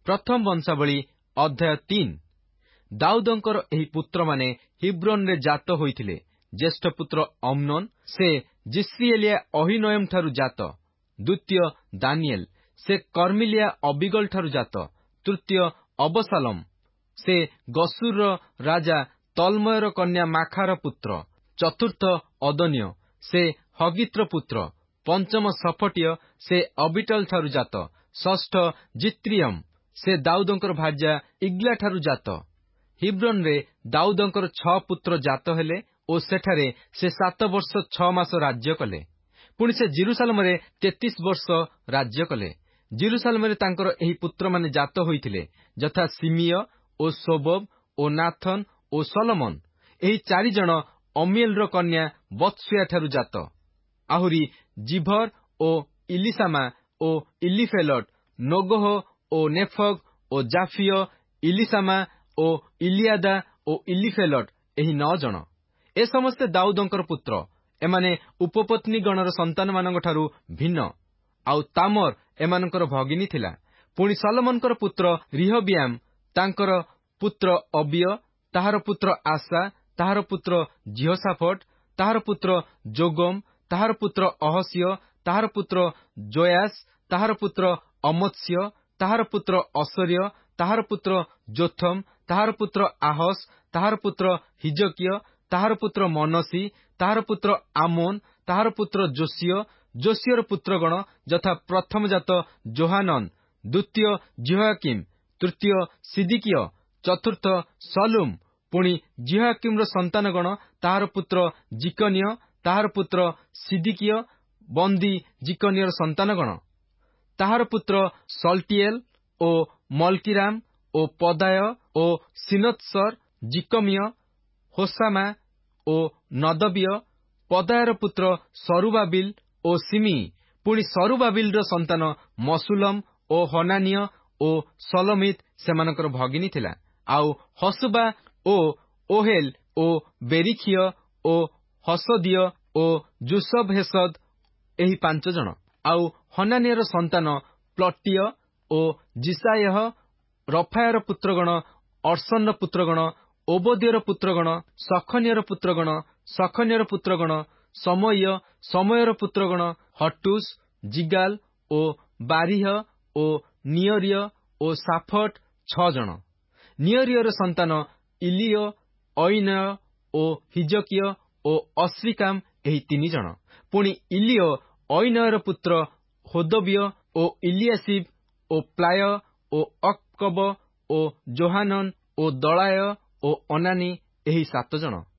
ପ୍ରଥମ ବଂଶାବଳୀ ଅଧ୍ୟାୟ 3। ଦାଉଦଙ୍କର ଏହି ପୁତ୍ରମାନେ ହିବ୍ରୋନରେ ଜାତ ହୋଇଥିଲେ। ଜ୍ୟେଷ୍ଠ ପୁତ୍ର ଅମ୍ନୋନ, ସେ ଜିସ୍ରିଏଲିଆ ଅହିନୋଏମଠାରୁ ଜାତ। ଦ୍ୱିତୀୟ ଦାନିଏଲ, ସେ କର୍ମିଲିଆ ଅବିଗଲଠାରୁ ଜାତ। ତୃତୀୟ ଅବସାଲମ, ସେ ଗସୁରର ରାଜା ତଲମୟର କନ୍ୟା ମାଖାର ପୁତ୍ର। ଚତୁର୍ଥ ଅଦନୀୟ, ସେ ହଗିତ୍ର ପୁତ୍ର। ପଞ୍ଚମ ସଫଟିୟ, ସେ ଅବିଟଲଠାରୁ ଜାତ। ଷଷ୍ଠ ଜିତ୍ରିୟମ, ସେ ଦାଉଦଙ୍କର ଭାର୍ଯ୍ୟା ଇଗ୍ଲାଠାରୁ ଜାତ। ହିବ୍ରୋନରେ ଦାଉଦଙ୍କର 6 ପୁତ୍ର ଜାତ ହେଲେ ଓ ସେଠାରେ ସେ 7 ବର୍ଷ 6 ମାସ ରାଜ୍ୟ କଲେ। ପୁଣି ସେ ଜିରୁସାଲେମରେ 33 ବର୍ଷ ରାଜ୍ୟ କଲେ। ଜିରୁସାଲେମରେ ତାଙ୍କର ଏହି ପୁତ୍ରମାନେ ଜାତ ହୋଇଥିଲେ, ଯଥା ସିମିୟ ଓ ସୋବବ ଓ ନାଥନ ଓ ସଲୋମନ। ଏହି 4 ଜଣ ଅମିଏଲର କନ୍ୟା ବତ୍ସୁୟାଠାରୁ ଜାତ। ଆହୁରି ଜିଭର ଓ ଇଲିସାମା ଓ ଇଲିଫେଲଟ, ନୋଗହ ଓ ନେଫଗ ଓ ଜାଫିୟ, ଇଲିସାମା ଓ ଇଲିଆଦା ଓ ଇଲିଫେଲଟ, ଏହି 9 ଜଣ। ଏ ସମସ୍ତେ ଦାଉଦଙ୍କର ପୁତ୍ର। ଏମାନେ ଉପପତ୍ନୀଗଣର ସନ୍ତାନମାନଙ୍କଠାରୁ ଭିନ୍ନ। ଆଉ ତାମର ଏମାନଙ୍କର ଭଗିନୀ ଥିଲା। ପୁଣି ସଲୋମନଙ୍କର ପୁତ୍ର ରିହବିଆମ, ତାଙ୍କର ପୁତ୍ର ଅବିୟ, ତାହାର ପୁତ୍ର ଆସା, ତାହାର ପୁତ୍ର ଜିହୋସାଫଟ, ତାହାର ପୁତ୍ର ଯୋଗମ, ତାହାର ପୁତ୍ର ଅହସ୍ୟ, ତାହାର ପୁତ୍ର ଜୋୟାସ, ତାହାର ପୁତ୍ର ଅମତ୍ସ୍ୟ, ତାହାର ପୁତ୍ର ଅସର୍ୟ, ତାହାର ପୁତ୍ର ଯୋଥମ, ତାହାର ପୁତ୍ର ଆହସ, ତାହାର ପୁତ୍ର ହିଜକିୟ, ତାହାର ପୁତ୍ର ମନସି, ତାହାର ପୁତ୍ର ଆମୋନ, ତାହାର ପୁତ୍ର ଯୋସିୟ। ଯୋସିୟର ପୁତ୍ରଗଣ ଯଥା ପ୍ରଥମ ଜାତ ଯୋହାନନ, ଦ୍ୱିତୀୟ ଜିହୋୟାକିମ, ତୃତୀୟ ସିଦିକିୟ, ଚତୁର୍ଥ ସଲୁମ। ପୁଣି ଜିହୋୟାକିମର ସନ୍ତାନଗଣ, ତାହାର ପୁତ୍ର ଜିକନିୟ, ତାହାର ପୁତ୍ର ସିଦିକିୟ, ବନ୍ଦୀ ଜିକନିୟର ସନ୍ତାନଗଣ, ତାହାର ପୁତ୍ର ସଲଟିଏଲ ଓ ମଲକିରାମ ଓ ପଦାୟ ଓ ସିନତ୍ସର, ଜିକମିୟ, ହୋସାମା ଓ ନଦବିୟ। ପଦାୟର ପୁତ୍ର ସରୁବାବିଲ ଓ ସିମି। ପୁଣି ସରୁବାବିଲର ସନ୍ତାନ ମସୁଲମ ଓ ହନାନିୟ ଓ ସଲୋମିତ, ସେମାନଙ୍କର ଭଗିନୀ ଥିଲା। ଆଉ ହସୁବା ଓ ଓହେଲ ଓ ବେରିଖିୟ ଓ ହସଦିୟ ଓ ଜୁସବ ହେସଦ, ଏହି 5 ଜଣ। ଆଉ ହନାନିୟର ସନ୍ତାନ ପ୍ଲଟିୟ ଓ ଜିସାୟହ। ରଫାୟର ପୁତ୍ରଗଣ, ଅର୍ସନର ପୁତ୍ରଗଣ, ଓବଦ୍ୟର ପୁତ୍ରଗଣ, ସଖନିୟର ପୁତ୍ରଗଣ, ସଖନିୟର ପୁତ୍ରଗଣ, ସମୟ, ସମୟର ପୁତ୍ରଗଣ, ହଟୁସ, ଜିଗାଲ ଓ ବାରିହ ଓ ନିୟରିୟ ଓ ସାଫଟ, 6 ଜଣ। ନିୟରିୟର ସନ୍ତାନ ଇଲିୟ, ଅଇନୟ ଓ ହିଜକିୟ ଓ ଅସ୍ରିକାମ, ଏହି 3 ଜଣ। ପୁଣି ଇଲିୟ ଅଇନୟର ପୁତ୍ର ହୋଦବିୟ ଓ ଇଲିଆସିବ ଓ ପ୍ଲାୟ ଓ ଅକ୍କବ ଓ ଯୋହାନନ ଓ ଦଳାୟ ଓ ଅନାନି, ଏହି 7 ଜଣ।